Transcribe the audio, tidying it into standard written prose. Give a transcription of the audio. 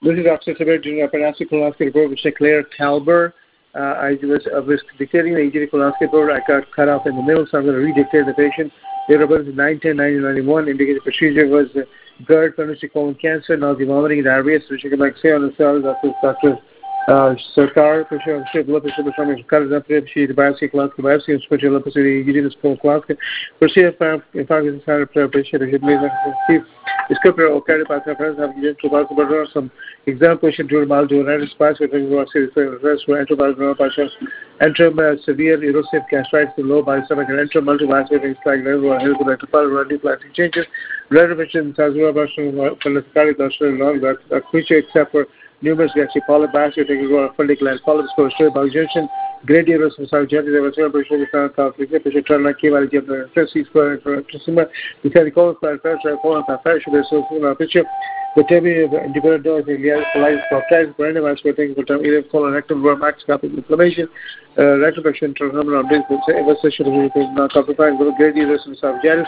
This is Dr. Sabir doing a pronounced colonoscopy report with Claire Talber. I was dictating the injury colonoscopy report. I got cut off in the middle, so I'm going to redictate the patient. Date of birth is 9/10/1991. Indicated procedure was GERD, pulmonary colon cancer, nausea, vomiting, diarrhea, switching back say on the cells. Dr. Sarkar, pressure, blood pressure, cut it up, she biopsy, colonoscopy, biopsy, and switch blood pressure, injury, colonoscopy. Procedure, if I was inside of patient, it may not receive. Scripture or carried by friends have given to Barcelona some exam patient during mild durinary spice with rest for enterobiological patients, severe erosive gastritis, low body stomach, and multivitamins like liver, healthy metabolic, plastic changes, blood revision, Sazua, Plasticari, long that creature except for numerous gastric polyp, basket, follicular and polyps, bug junction, great erosive surgery, there was pressure, patient turn like Kiva, C square, we can call picture. The TB of independent dose in the polite baptized randomized sweating for time either colorectal or macroscopic inflammation, rectal infection, terminal on this, evacuation of not compromised, great erosive surgery.